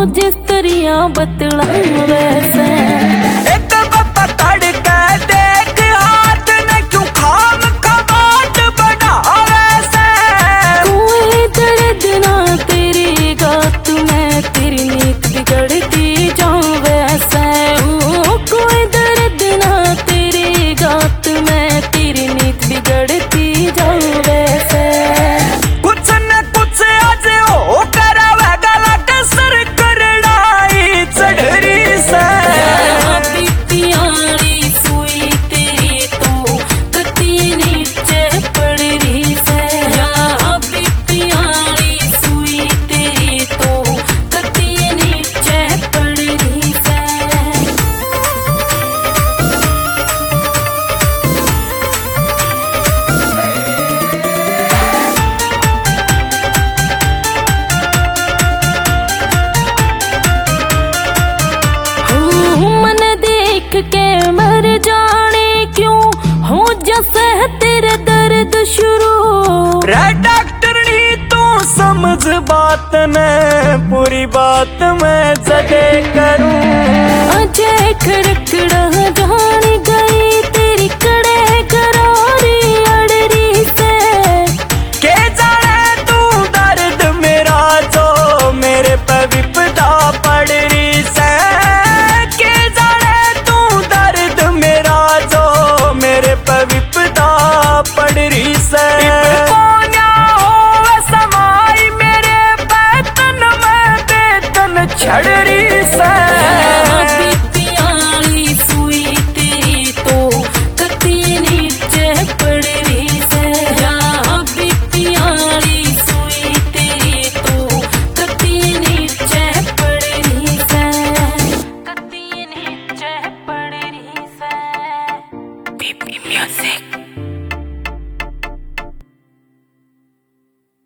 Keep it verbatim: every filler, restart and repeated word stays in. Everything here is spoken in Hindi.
जिस तरिया बतला वैसे एक बप्पा तड़ के देख हाथ ने क्यों खाम खबाट बना वैसे। कोई दर्द ना तेरी गात में तेरी नीत बिगड़ती जाऊं वैसे। ओ कोई दर्द ना तेरी गात में तेरी नीत बिगड़ती जाऊं वैसे। कुछ न कुछ आज हो करावे गलत सर करड़ाई चढ़री से। पियाली सुई तेरी तो कती नीचे पड़ रही से। पियाली सुई तेरी तो कती नीचे पड़ रही से। मन देख के मर जाने क्यों हो जैसे तेरे दर्द शुरू। रे डॉक्टरनी तू समझ बात ने पूरी बात मैं जगे करूं। अजय खड़कड़ा जान गई तेरी कड़े करारी अड़री से। के जाने तू दर्द मेरा जो मेरे पे विपदा पड़ रही से। के जाने तू दर्द मेरा जो मेरे पे विपदा पड़ रही से। समाई मेरे बैतन में बेतन छड़री से। पियाली सुई तेरी तो कती नीचे पड़ रही से। पियाली सुई तेरी तो कती नीचे पड़ रही से। कती नीचे पड़ रही से। Baby music।